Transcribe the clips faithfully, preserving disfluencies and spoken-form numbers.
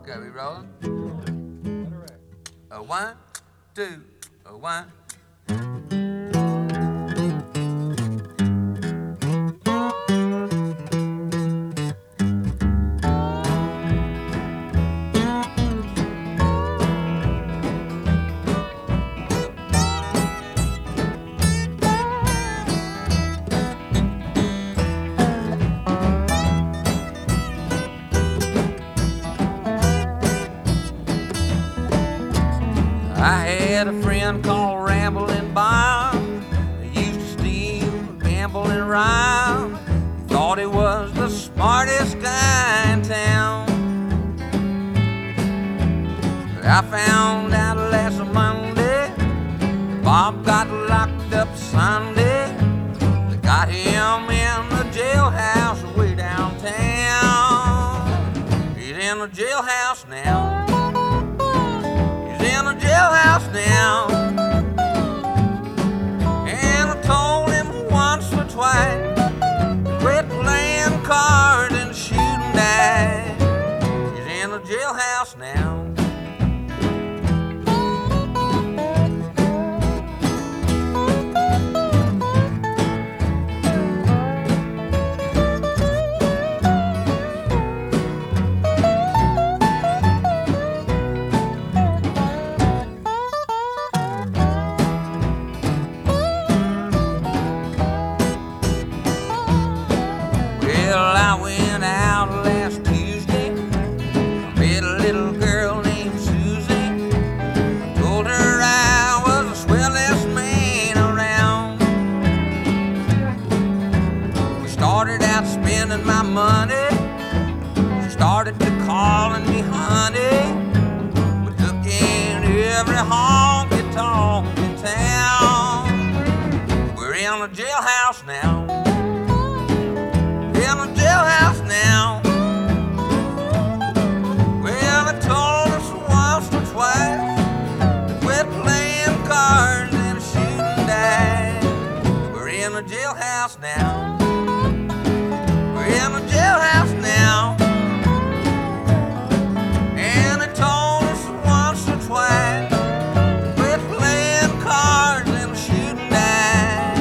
Okay, we rolling? A one, two, a one. I had a friend called Rambling Bob. He used to steal, gamble, and rob. He thought he was the smartest guy in town. But I found out last Monday that Bob got locked up Sunday. They got him in the jailhouse way downtown. He's in the jailhouse now. In a jailhouse now, and I told him once or twice, quit playing cards and shooting dice. He's in a jailhouse now. My money, she started to calling me honey. We took in every honky tonk in town. We're in a jailhouse now. In a jailhouse now. Well, they told us once or twice to quit playing cards and shooting dice. We're in a jailhouse now. In a jailhouse now, and they told us once or twice to quit playing cards and shooting dice.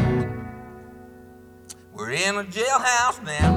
We're in a jailhouse now.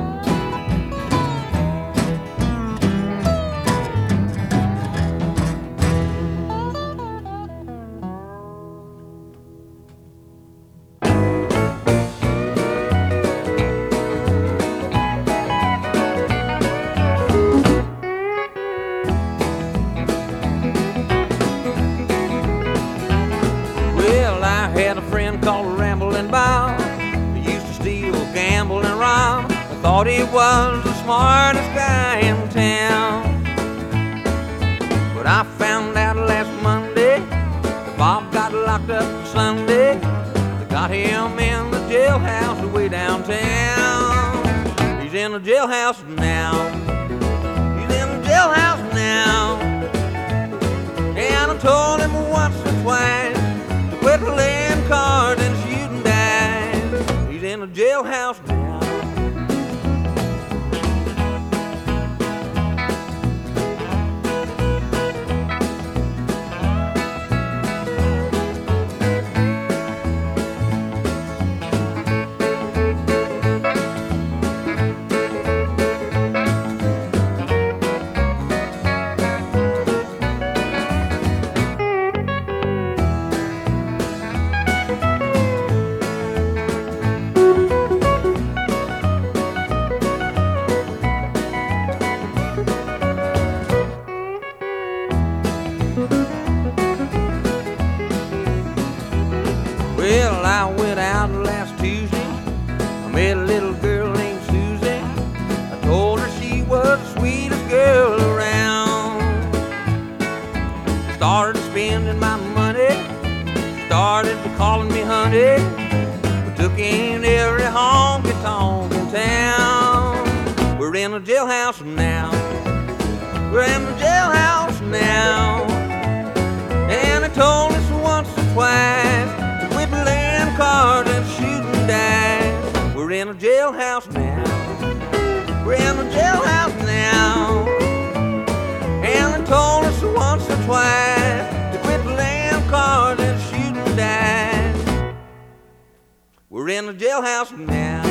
Called Rambling Bob. He used to steal, gamble, and rob. I thought he was the smartest guy in town. But I found out last Monday that Bob got locked up Sunday. They got him in the jailhouse way downtown. He's in the jailhouse now. He's in the jailhouse now. And I told him once or twice to quit playing cards and shooting dice. He's in a jailhouse now. Well, I went out last Tuesday. I met a little girl named Susie. I told her she was the sweetest girl around. Started spending my money. Started to calling me honey. We took in every honky tonk in town. We're in a jailhouse now. We're in the jailhouse now. And they told us once or twice quit playing cards and shooting dice. We're in a jailhouse now. We're in a jailhouse now. jailhouse now.